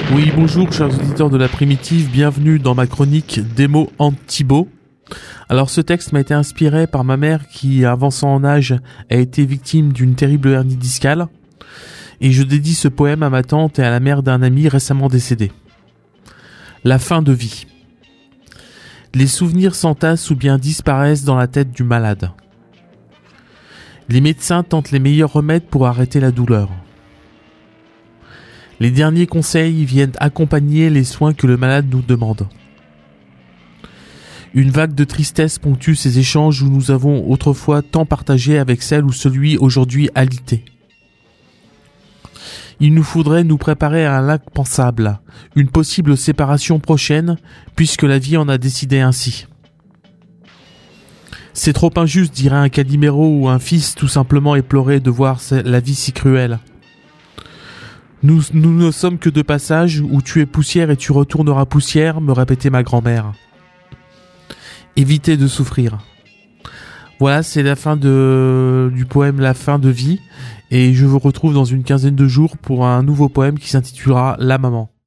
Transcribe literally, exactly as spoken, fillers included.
Oui, bonjour chers auditeurs de la Primitive, bienvenue dans ma chronique Démo Antibo. Alors ce texte m'a été inspiré par ma mère qui, avançant en âge, a été victime d'une terrible hernie discale. Et je dédie ce poème à ma tante et à la mère d'un ami récemment décédé. La fin de vie. Les souvenirs s'entassent ou bien disparaissent dans la tête du malade. Les médecins tentent les meilleurs remèdes pour arrêter la douleur. Les derniers conseils viennent accompagner les soins que le malade nous demande. Une vague de tristesse ponctue ces échanges où nous avons autrefois tant partagé avec celle ou celui aujourd'hui alité. Il nous faudrait nous préparer à l'impensable, une possible séparation prochaine, puisque la vie en a décidé ainsi. C'est trop injuste, dirait un Calimero ou un fils tout simplement éploré de voir la vie si cruelle. Nous, nous ne sommes que de passage, où tu es poussière et tu retourneras poussière, me répétait ma grand-mère. Évitez de souffrir. Voilà, c'est la fin de, du poème La fin de vie, et je vous retrouve dans une quinzaine de jours pour un nouveau poème qui s'intitulera La maman.